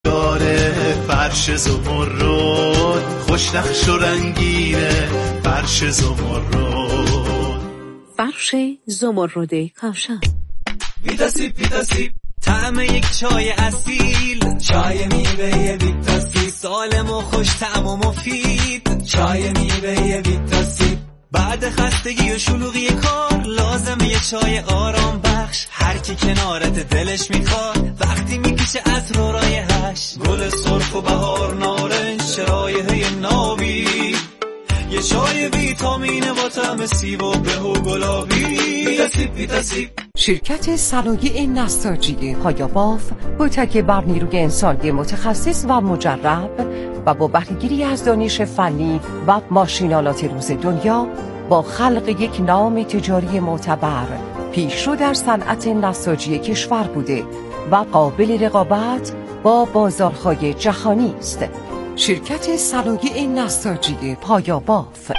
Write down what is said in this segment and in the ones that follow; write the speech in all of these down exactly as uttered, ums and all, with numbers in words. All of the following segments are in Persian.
داره، فرش زمرد خوش نقش و رنگینه، فرش زمرد، فرش زمرد کاشان. ویتاسیب ویتاسیب طعم یک چای اصیل، چای میوه ویتاسیب سالم و خوش طعم و مفید، چای میوه ویتاسیب بعد خستگی و شلوغی کار لازمه یه چای آرام بخش، هر کی کنارت دلش میخواد وقتی میکشه عطر و رایحش، گل سرخ و بهار نارنج رایحه نابی، یه چای ویتامین با طعم سیب و به و گلابی. ویتاسیب ویتاسیب. شرکت صنایع نساجی پایاباف با تکیه بر نیروی انسانی متخصص و مجرب و با بهره‌گیری از دانش فنی و ماشینالات روز دنیا با خلق یک نام تجاری معتبر پیشرو در صنعت نساجی کشور بوده و قابل رقابت با بازارهای جهانی است. شرکت صنایع نساجی پایاباف.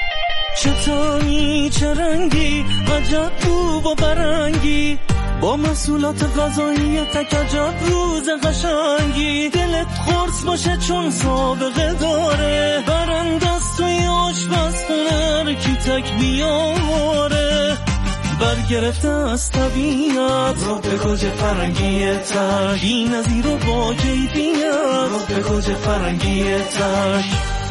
چطوری چه رنگی عجب بو و برنگی، با محصولات غذایی تک عجب روز قشنگی، دلت خورس باشه چون سابقه داره، برندست توی آشپزخونه کی تک بیاره، برگرفته از طبیعت رو به گوجه فرنگی تک، این نظیر رو با کیفیت رو به گوجه فرنگی تک.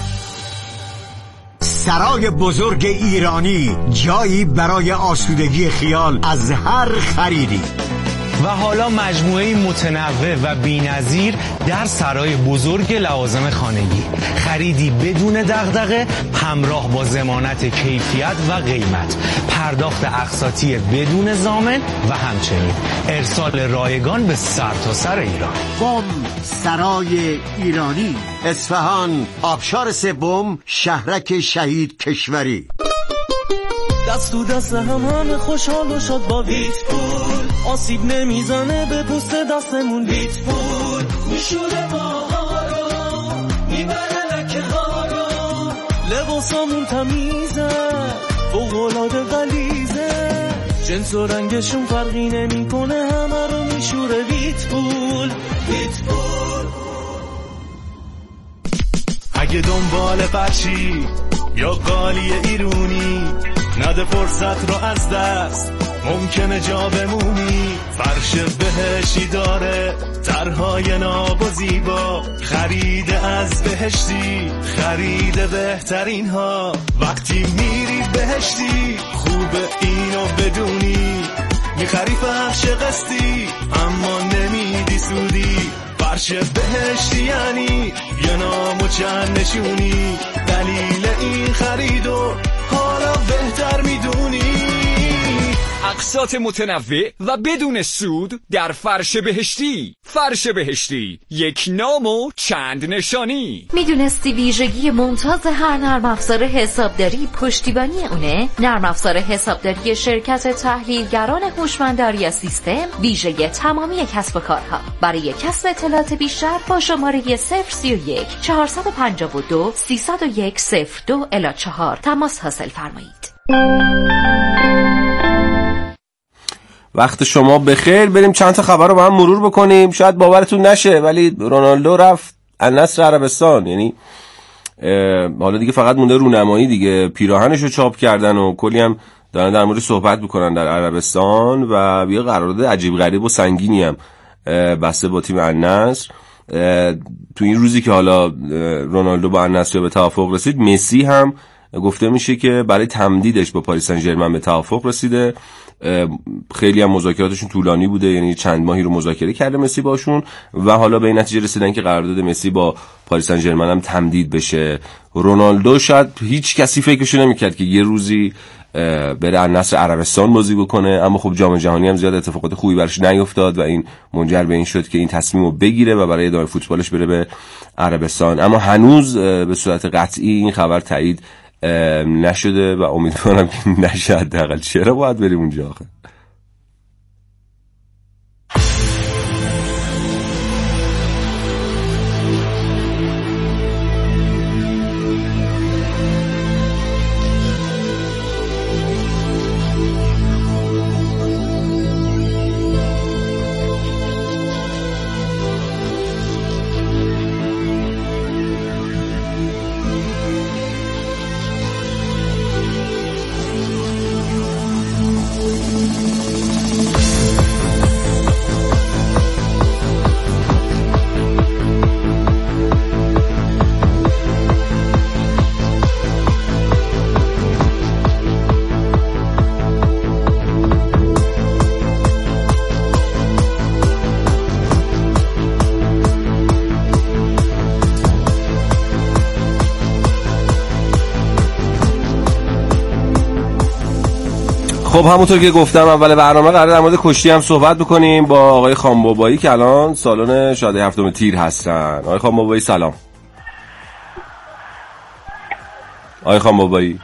سرای بزرگ ایرانی، جایی برای آسودگی خیال از هر خریدی. و حالا مجموعه متنوع و بی‌نظیر در سرای بزرگ لوازم خانگی، خریدی بدون دغدغه همراه با ضمانت کیفیت و قیمت، پرداخت اقساطی بدون ضامن و همچنین ارسال رایگان به سرتاسر ایران. بوم سرای ایرانی، اصفهان، آبشار سوم، شهرک شهید کشوری. دست تو دست هم همه خوشحال و شاد با ویتپول، آسیب نمیزنه به پوست دستمون. ویتپول میشوره ماها رو، میبره لکه ها رو، لباسامون تمیزه فوق‌العاده غلیظه، جنس و رنگشون فرقی نمیکنه همه رو میشوره. ویتپول ویتپول. اگه دنبال فرشی یا قالی ایرونی، نده فرصت رو از دست، ممکنه جا بمونی. فرش بهشتی داره طرحهای ناب و زیبا، خرید از بهشتی خرید بهترین ها. وقتی میری بهشتی خوبه اینو بدونی، میخری فرش قسطی اما نمیدی سودی. فرش بهشتی یعنی یه نام و چند نشونی، دلیل این خریدو حالا بهتر میدونی. اقساط متنوع و بدون سود در فرش بهشتی. فرش بهشتی، یک نام و چند نشانی. میدونستی ویژگی ممتاز هر نرم افزار حسابداری پشتیبانی اونه؟ نرم افزار حسابداری شرکت تحلیلگران هوشمنداری سیستم ویژه تمامی کسب و کارها. برای کسب اطلاعات بیشتر با شماره صفر سی و یک چهارصد و پنجاه و دو سیصد و یک صفر دو الی چهار تماس حاصل فرمایید. وقت شما بخیر. بریم چند تا خبر رو با هم مرور بکنیم. شاید باورتون نشه ولی رونالدو رفت النصر عربستان. یعنی حالا دیگه فقط مونده رونمایی دیگه. پیراهنش رو چاپ کردن و کلی هم دارن در مورد صحبت میکنن در عربستان و یه قرارداد عجیب غریب و سنگینی هم بسته با تیم النصر. تو این روزی که حالا رونالدو با النصر به توافق رسید، مسی هم گفته میشه که برای تمدیدش با پاریس سن ژرمن به توافق رسیده. خیلی هم مذاکراتشون طولانی بوده، یعنی چند ماهی رو مذاکره کرده مسی باشون و حالا به این نتیجه رسیدن که قرارداد مسی با پاریس سن ژرمن هم تمدید بشه. رونالدو شاید هیچ کسی فکرشو نمیکرد که یه روزی بره النصر عربستان بازی بکنه، اما خب جام جهانی هم زیاد اتفاقات خوبی براش نیفتاد و این منجر به این شد که این تصمیمو بگیره و برای ادامه فوتبالش بره به عربستان. اما هنوز به صورت قطعی این خبر تایید نشده و امیدوارم که نشه. حداقل چرا باید بریم اونجا آخه؟ خب همونطور که گفتم اول برنامه قرار در مورد کشتی هم صحبت بکنیم با آقای خانبابایی که الان سالن شادی هفتم تیر هستن. آقای خانبابایی سلام. آقای خانبابایی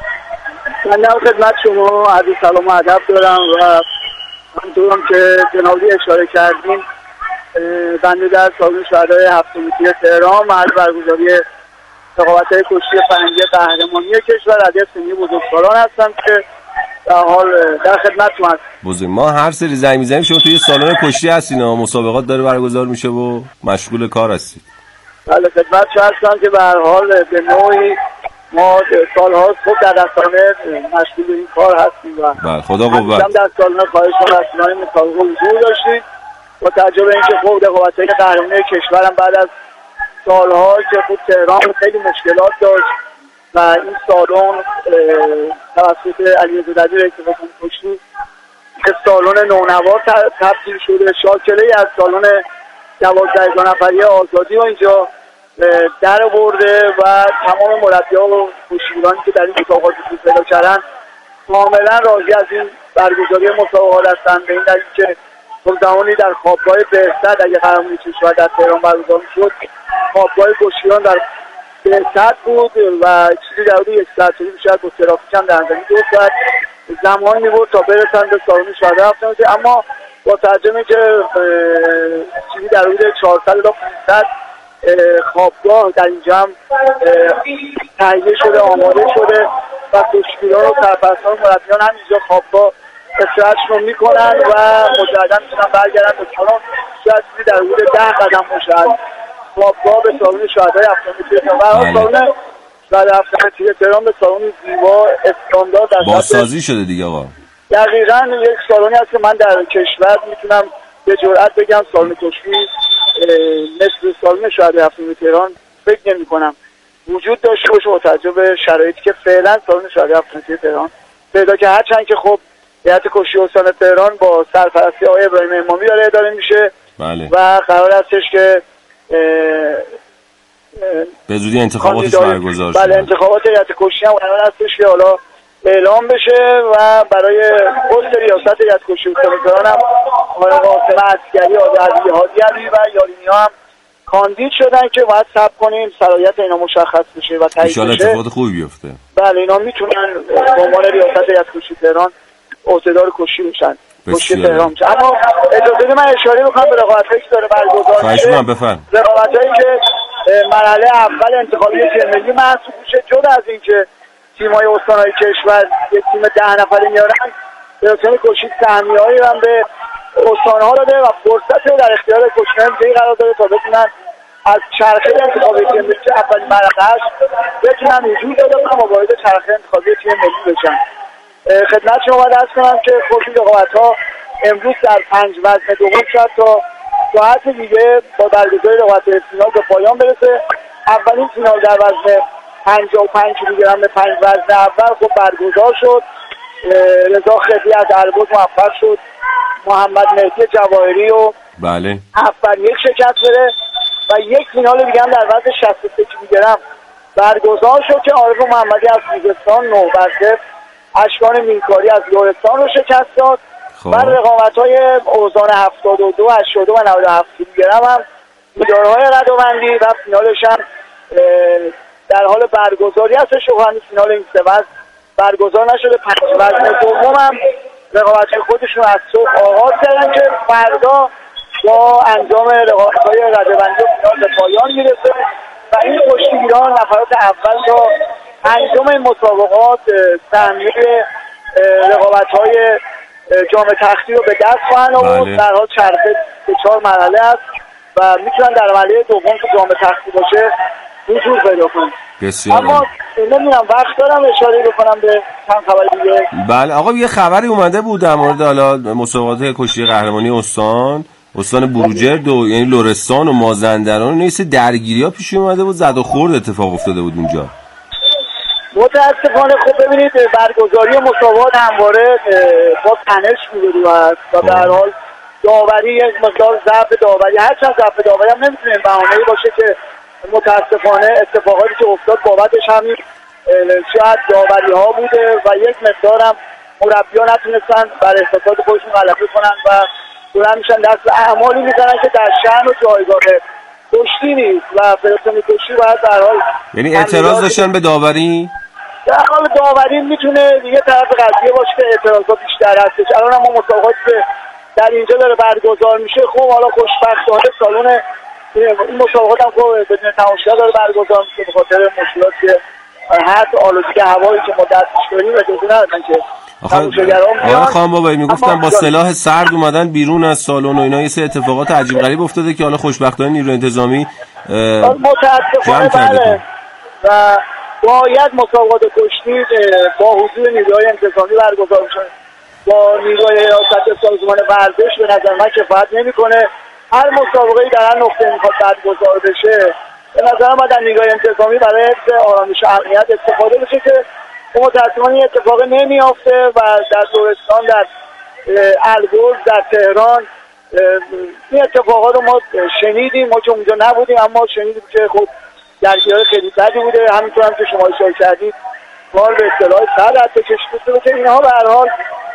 من در خدمت شما عرض سلام و ادب دارم و همونطورم که جنابی اشاره کردیم بنده در سالن شهدای هفتم تیر تهران محل برگزاری رقابت‌های کشتی فرنگی قهرمانی کشور عدد سنی بزرگسالان هستم که در حال در خدمتتون هستم. بزرگ ما هر سری زنگ می‌زنیم شما توی سالن کشتی هستین و مسابقات داره برگزار میشه و مشغول کار هستید. بله خدمتتون هستم که به هر حال به نوعی ما سال‌هاست خود در دستانه مشغول این کار هستیم و بله خدا قوت. هم در سالن خواهش کنم رسولان مسابقه حضور داشتیم با توجه به اینکه خود رقابت‌های قهرمانی کشورم بعد از سال‌ها که خود تهران خیلی مشکلات داشت و این سالن توسط علیرضا دبیر اتفاق کشتی که سالن نونوار تبدیل شده، شاکله‌ای از سالن دوازده نفری آزادی و اینجا در آورده و تمام مربیان و کشتیگیرانی که در این مسابقات حضور پیدا کردن کاملا راضی از این برگزاری مسابقات هستند، به این دلیل که زمانی در خوابگاه بهزاد اگه قهرمانی کشور در تهران برگزار شد خوابگاه کشتیگیران در بهزاد بود و چیزی در حدود یک ساعت چیزی شاید با ترافیک هم در زمین دو ساعت زمان می‌برد تا برسن به سالن شهدای هفتم تیر، اما با ترجمه که چیزی در حدود چهارصد تا پانصد خوابگاه در اینجا هم تهیه شده آماده شده و کشتیگیران و سرپرستان و مربیان هم اینجا خوابگاه استراحتشون میکنن و مجددا میتونن برگردن به سالن. شاید چیزی در حدود ده قدم باشه خوابگاه به سالن شهدای هفتم تیر و سالن شهدای هفتم تیر تهران به سالن زیبا استاندارد در بازسازی شده دیگه آقا. دقیقاً یک سالنی هست که من در کشور میتونم به جرئت بگم سالن کشتی مثل سالن شهدای هفتم تهران فکر نمی‌کنم وجود داشته باشه با توجه به شرایطی که فعلا سالن شهدای هفتم تیر تهران پیدا که هرچند که خب هیئت کشتی استان تهران با سرپرستی آقای ابراهیم امامی داره اداره میشه بله. و قرار هستش که به زودی انتخاباتش برگزار شه. بله انتخابات هیئت کشتی هم قرار هستش که حالا اعلام بشه و برای پست ریاست هیئت کشتی استان تهران هم آقای قاسم عسکری، آقای علی هادی علی و یارینیا هم کاندید شدن که باید صبر کنیم صلاحیت اینا مشخص بشه و تایید بشه. ان شاءالله اتفاقات خوبی بیفته. بله اینا میتونن به عنوان ریاست هیئت کشتی تهران عهدهدار کشتی بشن. کشتی تهران. اما اجازه بدید من اشاره بکنم به رقابتایی که داره برگزار میشه. خواهش بفرمایید. رقابتایی که مرحله اول انتخابی تیم ملی محسوب میشه، جدا از اینکه تیم‌های استان‌های کشور یک تیم ده نفره میارن، فدراسیون کشتی سهمیه‌هایی هم به استان‌ها داده و فرصت رو در اختیار کشتیگران قرار داده تا بتونن از چرخه انتخابی تیم ملی که اولین مرحله‌اش بتونن حضور پیدا کنن و وارد چرخه انتخابی تیم ملی بشن. خدمت شما باید عرض کنم که خب این رقابت‌ها امروز در پنج وزن دوم شد تا ساعت دیگه با برگزاری رقابت فینال به پایان برسه. اولین فینال در وزن پنجاه و پنج کیلوگرم به پنج وزن اول خب برگزار شد. رضا خدی از اربد موفق شد محمد مهدی جواهری و بله هفت بر یک شکست بره و یک فینال دیگه هم در وزن شصت و سه کیلوگرم برگزار شد که عارف محمدی از خوزستان نه بر صفر اشکان مینکاری از لرستان رو شکست داد. و رقابت‌های اوزان هفتاد و دو، هشتاد و دو و نود و هفت کیلوگرم هم مدارهای ردوبندی و فینالش هم در حال برگزاری هستش و هنوز فینال این سه وزن برگزار نشده. پنج وزن دوم هم رقابت‌های خودشون از صبح آغاز کردن که فردا با انجام رقابت‌های ردوبندی و فینال به پایان میرسه و این کشتیگیران نفرات اول تا انجام این مسابقات سهمیه رقابت‌های جام تختی رو به دست خواهند آورد. در حال چرخه به چهار مرحله است و میتونن در مرحله دوم که جام تختی باشه حضور پیدا کنن. بسیار اما نمیدونم وقت دارم اشاره بکنم به چند خبر دیگه. بله آقا یه خبری اومده بود در مورد حالا مسابقات کشتی قهرمانی استان استان بروجرد و یعنی لرستان و مازندران نیست درگیری‌ها پیش اومده بود، زد و خورد اتفاق افتاده بود اونجا. متاسفانه خب ببینید برگزاری مسابقات همواره با تنش روبرو است و به هر حال داوری یک مقدار ضعف داوری، هرچند ضعف داوری هم نمیتونه بهانه‌ای باشه که متاسفانه اتفاقاتی که افتاد بابتش همین شاید داوری ها بوده و یک مقدار هم مربی‌ها نتونستن بر احساسات خودشون غلبه کنن و بلند میشن دست اعمالی میزنن که در شأن و جایگاه کشتی نیست و فدراسیون کشتی باید در حال یعنی اعتراض داشتن به داوری؟ در حال داوری میتونه یه طرف قضیه باشه که اعتراضات بیشتر هستش. الان هم مسابقات که در اینجا داره برگزار میشه، خب حالا خوشبختانه سالن این مسابقات هم خب بدون تماشاگر داره برگزار میشه به خاطر مشکلات که حتی آلودگی هوایی که ما دستش داریم اجازه ندادن که آقای خانبابایی میگفتن با سلاح سرد اومدن بیرون از سالن و اینا، یه سری اتفاقات عجیب غریب افتاده که حالا خوشبختانه نیروی انتظامی متاسفانه بله و باید مسابقات کشتی با حضور نیروهای انتظامی برگزار بشه. با نیروهای ریاست سازمان ورزش به نظر من کفایت نمیکنه. هر مسابقه‌ای در هر نقطه میخواد برگزار بشه به نظر من در نیروهای انتظامی برای حفظ آرامش و امنیت استفاده بشه که متأسفانه این اتفاق نمیافته و در دورستان، در البرز، در تهران این اتفاقات رو ما شنیدیم. ما که اونجا نبودیم اما شنیدیم که خب درگیری خیلی بدی بوده. همینطور هم که شما اشاره کردید کار به اصطلاح صد حتی کشیده شده که اینها به هر حال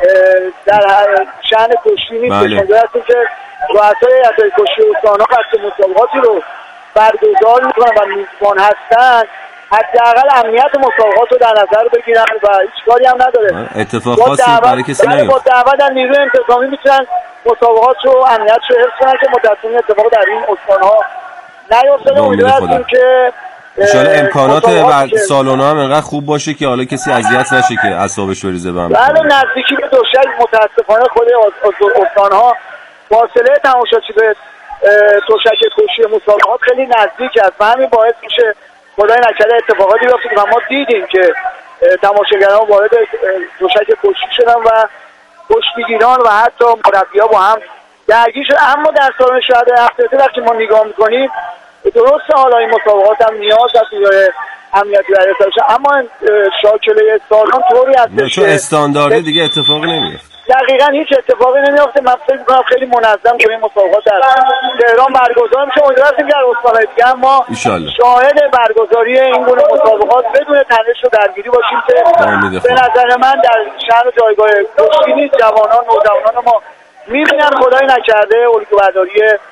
در شأن کشتی نیست. شنیده هستیم که رؤسای هیئت‌های کشتی استان‌ها وقتی مسابقاتی رو برگزار میکنن و میزبان هستن حداقل امنیت مسابقات رو در نظر بگیرن و هیچ کاری هم نداره. اتفاق خاصی برای کسی نیفته. با دعوت از نیروی انتظامی میتونن مسابقات رو امنیت رو حفظ کنن که متأسفانه اتفاق در این استان‌ها نیفتاده. امیدوارم که انشالله امکانات و سالن‌ها هم انقدر خوب باشه که حالا کسی اذیت نشه که اعصابش بریزه به هم. بله نزدیکی به دوشک متأسفانه خود استان‌ها فاصله تماشاچی به دوشک کشتی مسابقات خیلی نزدیک است و همین باعث میشه خدای نکرده اتفاقاتی بیفته و ما دیدیم که تماشاگران وارد دوشک کشتی شدن و کشتیگیران و حتی مربی‌ها با هم درگیر شدن. اما در سالن شهر هفته وقتی ما نگاه می‌کنیم درسته حالا این مسابقات هم نیاز هست برای امنیتی برای ارتباطش، اما شاکله سالن طوری هستش که استاندارده دیگه اتفاقی نمیفته. دقیقاً هیچ اتفاقی نمیفته. من فکر می‌کنم خیلی منظم که این مسابقات در تهران برگزار میشه. امیدوارم که در استان‌های دیگه اما شاهد برگزاری این گونه مسابقات بدون تنش و درگیری باشیم که به نظر من در شهر جایگاه کشتی نیست. جوانان نوجوانان ما می‌بینن خدای نکرده الگوبرداری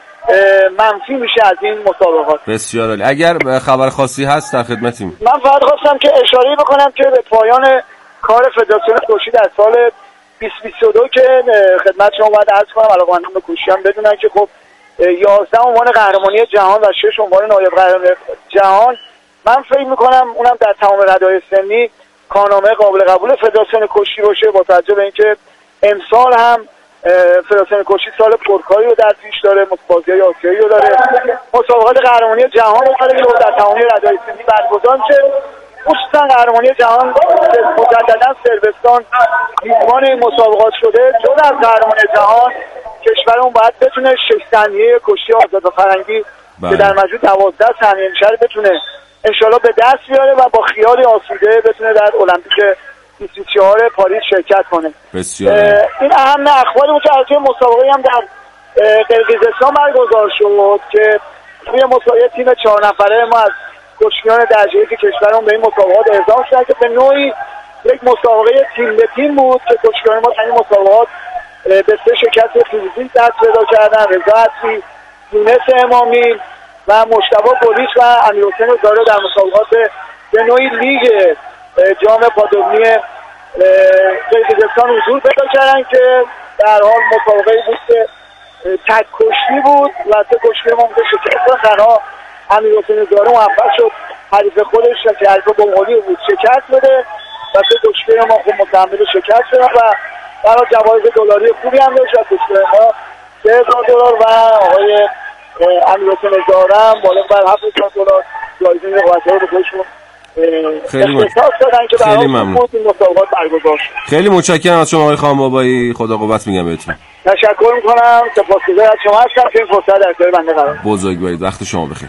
منفی میشه از این مسابقات. بسیار عالی. اگر خبر خاصی هست در خدمتیم. من فقط خواستم که اشاره بکنم که به پایان کار فدراسیون کشتی در سال بیست بیست و دو که خدمت شما باید عرض کنم علاقه‌مندان به کشتی هم بدونن که خب یازده عنوان قهرمانی جهان و شش عنوان نایب قهرمان جهان، من فکر میکنم اونم در تمام رده‌های سنی کارنامه قابل قبول فدراسیون کشتی باشه، با توجه به اینکه امسال هم فدراسیون کشتی سال پرکاری رو در پیش داره، بازی‌های آسیایی رو داره، مسابقات قهرمانی جهان رو داره که در تمام رده‌های سنی برگزار میشه. خصوصا قهرمانی جهان مجددا صربستان میزبان این مسابقات شده. جدا از قهرمانی جهان کشورمون باید بتونه شش ثانیه کشتی آزاد و فرنگی که در مجموع دوازده ثانیه میشه بتونه انشالله به دست بیاره و با خیالی آسوده بتونه در المپیک بیست و چهار پاریس شرکت کنه. بسیار این اهم اخباری بود که مسابقه هم در قرقیزستان برگزار شد که توی مسابقه تیم چهار نفره ما از کشتیان درجه‌ای که کشورمون به این مسابقات اعزام شدن که به نوعی یک مسابقه تیم به تیم بود که کشتیان ما در این مسابقات به سه شرکت فیزیکی دست پیدا کردن: رضا عطری، یونس امامی و مجتبی گلیش و امیرحسین زاره در مسابقات به نوعی لیگ جام پادومی قرقیزستان حضور پیدا کردن که در حال مسابقه بود که تک کشتی بود و سه کشتی ما بوده شرکت تنها امیرحسین زاره موفق شد حریف خودش که حریف بمقلی بود شکست بده و سه کشتی ما خود متحمل شکست شدن و برای جوایز دلاری خوبی هم داشت و کشتی ما سه هزار دلار و آقای امیرحسین زاره هم بالغ بر هفت هزار دلار جایزه رقابت‌ها رو به خودشون خیلی ممنون. خیلی ممنون. خیلی متشکرم از شما آقای خانبابایی. خدا قوت میگم بهتون. تشکر میکنم. سپاسگزار از شما هستم که این فرصت در اختیار بنده قرار دادید. بزرگوارید. وقت شما بخیر.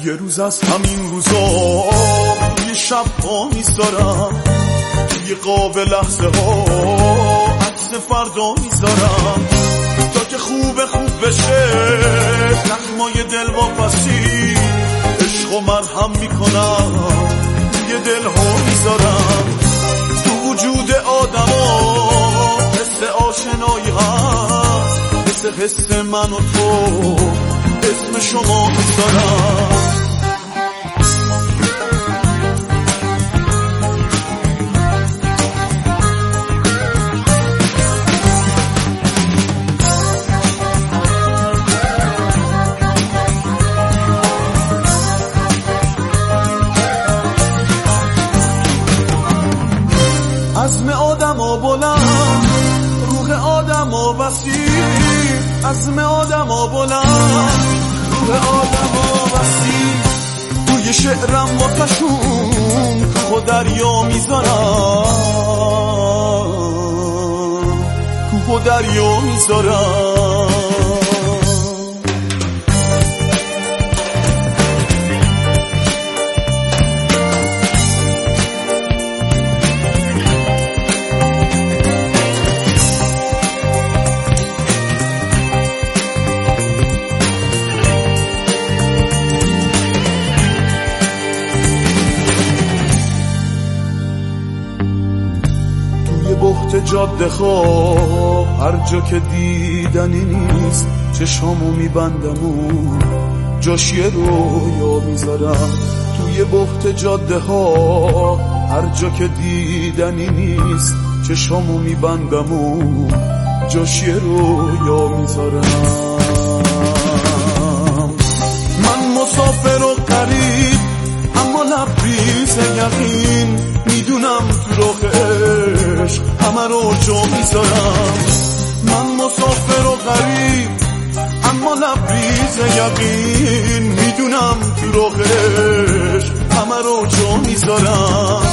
یه روز از همین روزا یه شب ها میذارم توی قاب لحظه ها عکس فردا میذارم تا که خوب خوب بشه زخمای دل واپسی عشق و مرهم میکنم یه دل ها میذارم تو وجود آدم ها حس آشنایی هست حس حس من و تو اسم شما میذارم عزم آدم ها بلند روح آدم ها وسیع عزم آدم ها بلند روح آدم ها وسیع توی شعرم واسشون کوه و دریا میذارم کوه و دریا میذارم بحت جاده خواه هر جا که دیدنی نیست چشامو میبندم و جاش یه رویا میذارم توی بحت جاده ها هر جا که دیدنی نیست چشامو میبندم و جاش یه رویا میذارم من مسافر و غریب اما لبریز یقین میدونم تو راه عشق همه رو جا میذارم من مسافر و غریب اما لبریز یقین میدونم تو راه عشق همه رو جا میذارم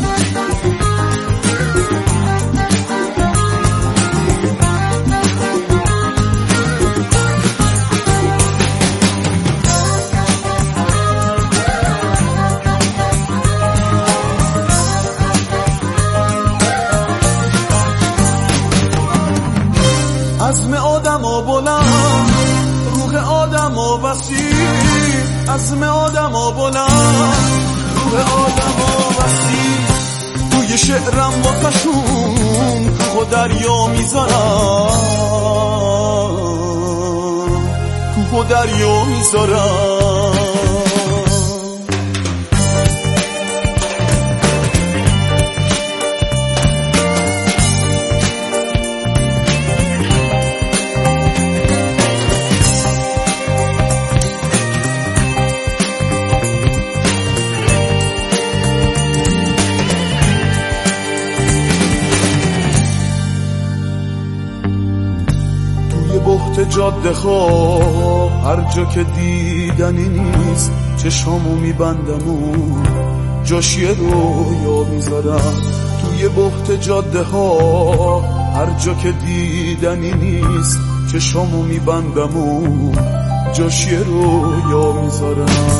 عزم آدم ها بلند روح آدم ها وسیع عزم آدم ها بلند روح آدم ها وسیع توی شعرم واسشون کوه و دریا میذارم کوه و دریا میذارم بحت جاده خواه هر جا که دیدنی نیست چشامو میبندم و جاش یه رویا میذارم توی بحت جاده ها هر جا که دیدنی نیست چشامو میبندم و جاش یه رویا میذارم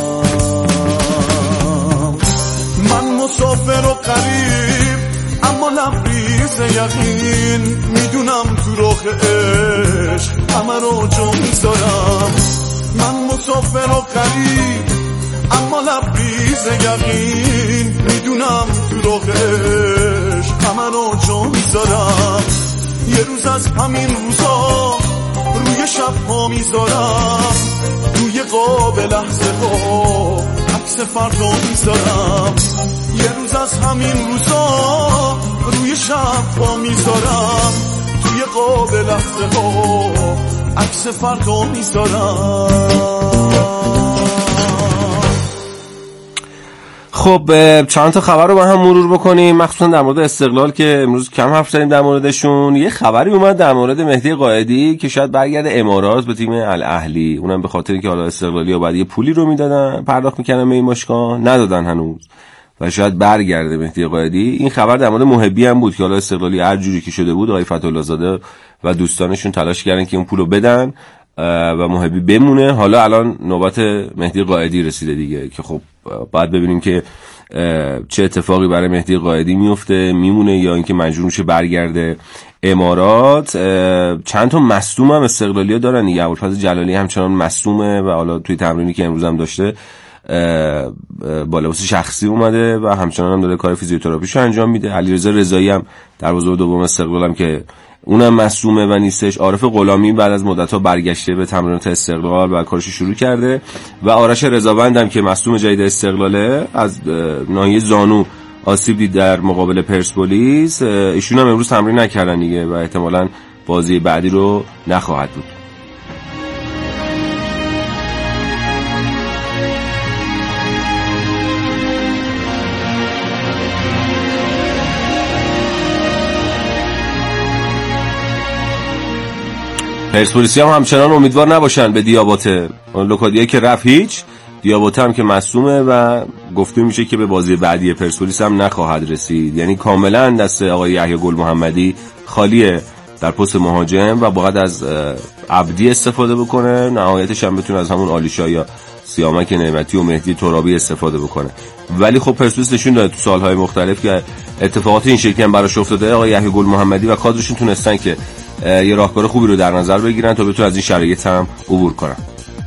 من مسافر و غریب اما لبریز یقین میدونم تو راه عشق همه رو جا میذارم من مسافر و غریب اما لبریز یقین میدونم تو راه عشق همه رو جا میذارم یه روز از همین روزا روی شب ها میذارم روی قاب لحظه ها عکس فردا میذارم یه روز از همین روزا روی شب ها میذارم توی قاب لحظه ها عکس فردا میذارم خب چند تا خبر رو با هم مرور بکنیم، مخصوصا در مورد استقلال که امروز کم حرف زدیم در موردشون. یه خبری اومد در مورد مهدی قائدی که شاید برگرده امارات به تیم الاهلی، اونم به خاطر اینکه حالا استقلالی‌ها بعد یه پولی رو میدادن پرداخت میکنن به این باشگاه، ندادن هنوز و شاید برگرده مهدی قائدی. این خبر در مورد محبی هم بود که حالا استقلالی هر جوری که شده بود آقای فتح‌الله زاده و دوستانشون تلاش کردن که اون پولو بدن، و محبی بمونه. حالا الان نوبت مهدی قائدی رسیده دیگه که خب باید ببینیم که چه اتفاقی برای مهدی قائدی میفته، میمونه یا اینکه مجبور میشه برگرده امارات. چند تا مصدوم هم استقلالی‌ها دارن دیگه. ابوالفضل جلالی همچنان مصدومه و حالا توی تمرینی که امروز هم داشته با لباس شخصی اومده و همچنان هم داره کار فیزیوتراپیشو انجام میده. علیرضا رضایی هم دروازه‌بان دوم استقلال هم که اونم مصدومه و نیستش. عارف غلامی بعد از مدت‌ها برگشته به تمرینات استقلال و کارش شروع کرده و آرش رضاوند هم که مصدوم جدید استقلاله از ناحیه زانو آسیب دید در مقابل پرسپولیس. ایشون هم امروز تمرین نکردن دیگه و احتمالاً بازی بعدی رو نخواهد بود. پرسپولیسی هم همچنان امیدوار نباشن به دیاباته. لوکادیه که رفت هیچ، دیاباته هم که مصدومه و گفته میشه که به بازی بعدی پرسپولیس هم نخواهد رسید. یعنی کاملا دست آقای یحیی گل محمدی خالیه در پست مهاجم و باید از عبدی استفاده بکنه، نهایتش هم بتونه از همون آلیشا یا سیامک نعمتی و مهدی ترابی استفاده بکنه. ولی خب پرسپولیس نشون داده تو سالهای مختلف که اتفاقات این شکلی هم براش افتاده. آقای یحیی گل محمدی و کادرشون تونستن که یه راهکار خوبی رو در نظر بگیرن تا بتونن از این شرایط هم عبور کنن.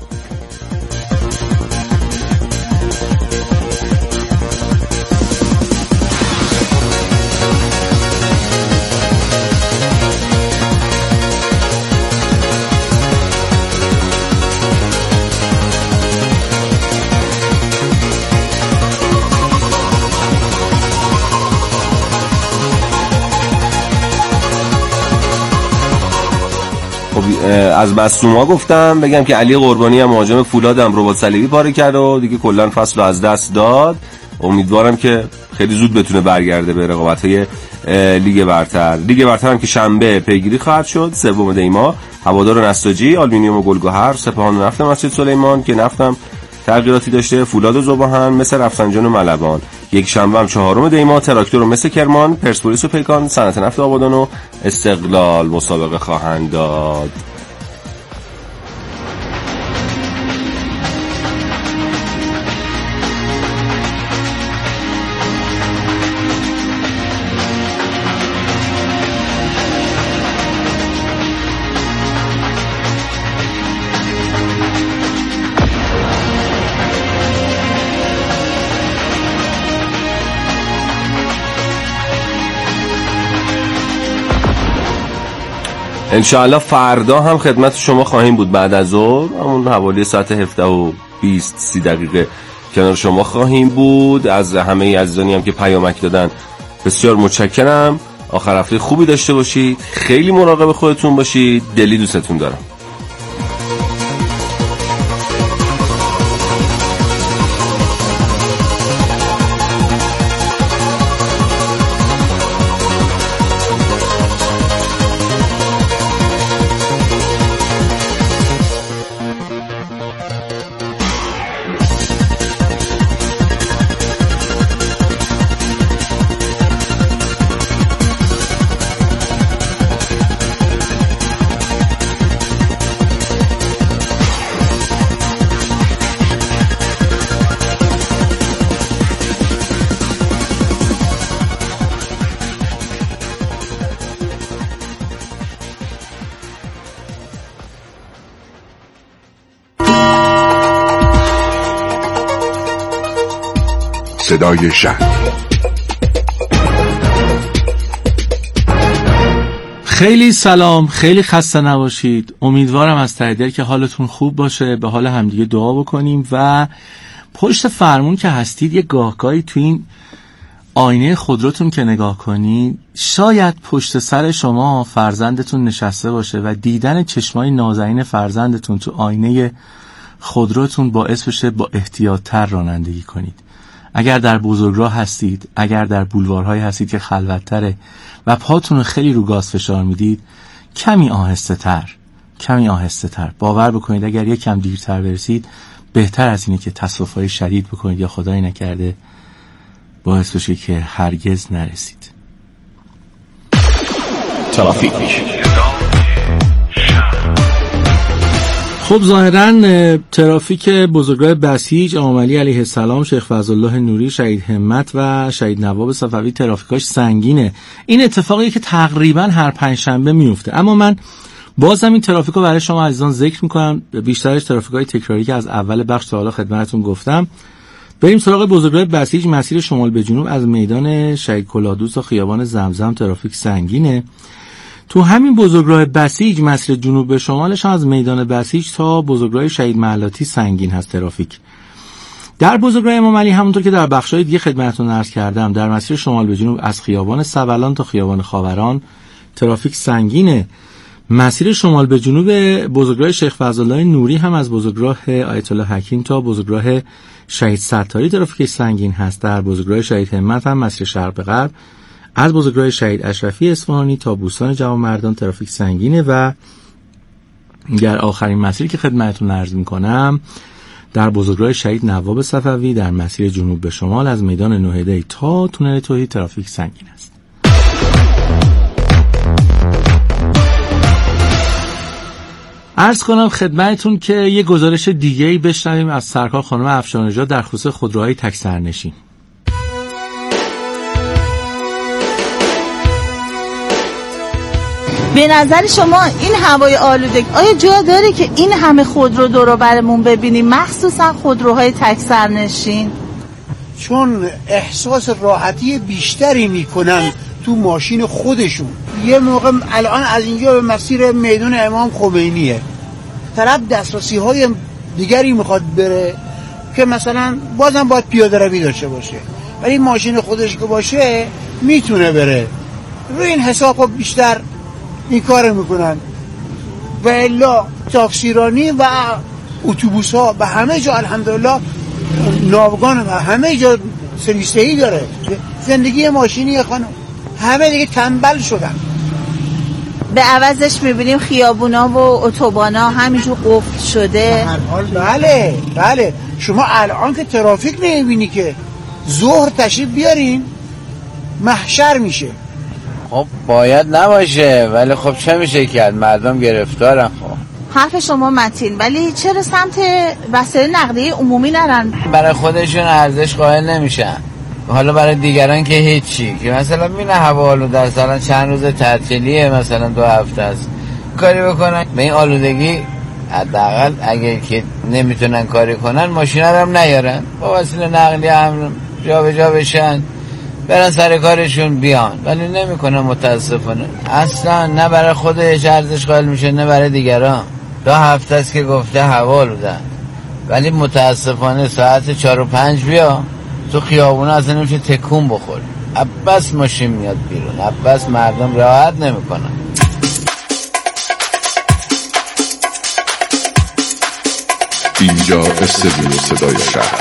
از مصدوما گفتم بگم که علی قربانی هم مهاجم فولادم رباط صلیبی پاره کرد و دیگه کلا فصل رو از دست داد. امیدوارم که خیلی زود بتونه برگرده به رقابت‌های لیگ برتر. لیگ برتر هم که شنبه پیگیری خواهد شد. سوم دیما هوادار و نساجی، آلومینیوم و گلگهر، سپاهان و نفت مسجد سلیمان که نفتم تغییراتی داشته، فولاد و ذوباهن، مثل رفسنجان و ملوان. یک شنبه هم چهارم دیما تراکتور و مثل کرمان، پرسپولیس و پیکان، صنعت نفت آبادان و استقلال مسابقه خواهند داد. انشاءالله فردا هم خدمت شما خواهیم بود بعد از ظهر، همون حوالی ساعت هفده و بیست سی دقیقه کنار شما خواهیم بود. از همه عزیزانی هم که پیامک دادن بسیار متشکرم. آخر هفته خوبی داشته باشید، خیلی مراقب خودتون باشید، دلی دوستتون دارم. صدای شهر. خیلی سلام، خیلی خسته نباشید. امیدوارم از ته دل که حالتون خوب باشه، به حال همدیگه دعا بکنیم و پشت فرمون که هستید یه گاهگاهی تو این آینه خودروتون که نگاه کنید، شاید پشت سر شما فرزندتون نشسته باشه و دیدن چشمای نازنین فرزندتون تو آینه خودروتون باعث بشه با احتیاط‌تر رانندگی کنید. اگر در بزرگراه هستید، اگر در بولوارهای هستید که خلوت‌تره و پاتون رو خیلی رو گاز فشار میدید، کمی آهسته تر کمی آهسته تر باور بکنید اگر یک کم دیرتر برسید بهتر از اینه که تصادف‌های شدید بکنید یا خدای نکرده باعث بشه که هرگز نرسید. ترافیک خب ظاهراً ترافیک بزرگراه بسیج، امام علی علیه السلام، شیخ فضلالله نوری، شهید همت و شهید نواب صفوی ترافیکاش سنگینه. این اتفاقی که تقریباً هر پنجشنبه میفته. اما من بازم این ترافیکو برای شما عزیزان ذکر میکنم، بیشترش ترافیکای تکراری که از اول بخش تا حالا خدمتتون گفتم. بریم سراغ بزرگراه بسیج. مسیر شمال به جنوب از میدان شهید کلادوست تا خیابان زمزم ترافیک سنگینه. تو همین بزرگراه بسیج مسیر جنوب به شمالش هم از میدان بسیج تا بزرگراه شهید محلاتی سنگین هست ترافیک. در بزرگراه امام علی همونطور که در بخش‌های دیگه خدمتتون عرض کردم، در مسیر شمال به جنوب از خیابان سبلان تا خیابان خاوران ترافیک سنگینه. مسیر شمال به جنوب بزرگراه شیخ فضلالله نوری هم از بزرگراه آیت الله حکیم تا بزرگراه شهید ستاری ترافیک سنگین هست. در بزرگراه شهید همت هم مسیر شرق به غرب از بزرگراه شهید اشرفی اصفهانی تا بوستان جوانمردان ترافیک سنگینه. و در آخرین مسیری که خدمتتون عرض میکنم در بزرگراه شهید نواب صفوی در مسیر جنوب به شمال از میدان نوحدی تا تونل توحید ترافیک سنگین است. عرض کنم خدمتتون که یه گزارش دیگه‌ای بشنویم از سرکار خانم افشارنژاد در خصوص خودروهای تک سرنشین. به نظر شما این هوای آلوده آیا جا داره که این همه خودرو دور و برمون ببینیم، مخصوصا خودروهای تک سرنشین؟ چون احساس راحتی بیشتری میکنن تو ماشین خودشون. یه موقع الان از اینجا به مسیر میدان امام خمینیه، طرف دسترسی های دیگری میخواد بره که مثلا بازم باید پیاده روی داشته باشه، ولی ماشین خودش که باشه میتونه بره. روی این حساب بیشتر این کار میکنن. و الا تاکسیرانی و اتوبوس ها به همه جا الحمدلله، ناوگان و همه جا سرویس‌دهی داره. زندگی ماشینی خانم همه دیگه تنبل شدن. به عوضش میبینیم خیابونا و اتوبانا همینجور قفل شده. بله بله شما الان که ترافیک نمیبینی که ظهر تشریف بیارین محشر میشه. خب باید نباشه، ولی خب چه میشه کرد، مردم گرفتارن. خب حرف شما متین، ولی چرا سمت وسایل نقلیه عمومی نرن؟ برای خودشون ارزش قائل نمیشن، حالا برای دیگران که هیچی. که مثلا مینه هوا آلوده است، مثلا چند روز تعطیلیه، مثلا دو هفته است، کاری بکنن به این آلودگی. حداقل اگه که نمیتونن کاری کنن ماشینا رو هم نیارن، با وسیله نقلیه هم جا به جا بشن، برن سر کارشون بیان. ولی نمیکنن متاسفانه، اصلا نه برای خودش ارزش قائل میشه نه برای دیگران. دو هفته است که گفته هوا آلوده، ولی متاسفانه ساعت چار و پنج بیا تو خیابونه اصلا نمیشه تکون بخور، عباس ماشین میاد بیرون، عباس مردم راحت نمیکنن. اینجا استودیو صدای شهر.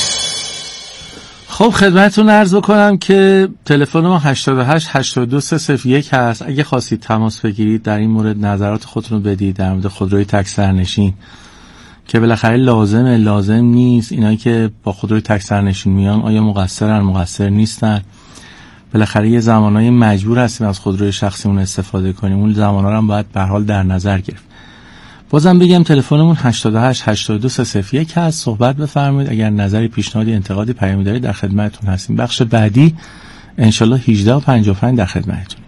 خب خدمتتون عرض بکنم که تلفن ما هشتاد و هشت هشتاد و دو سه صفر یک هست. اگه خواستید تماس بگیرید در این مورد نظرات خودتون رو بدید در مورد خودروی تک سرنشین که بالاخره لازمه لازم نیست، اینایی که با خودروی تک سرنشین میان آیا مقصرن مقصر نیستن. بالاخره یه زمانهای مجبور هستیم از خودروی شخصیمون استفاده کنیم، اون زمانا رو هم باید به هر حال در نظر گرفت. بازم بگم تلفنمون هشتاد و هشت هشتاد و دو سه صفر یک هست، صحبت بفرمایید. اگر نظری، پیشنهادی، انتقادی، پیامی دارید در خدمتتون هستیم. بخش بعدی انشالله هجده و پنجاه و پنج در خدمتتون.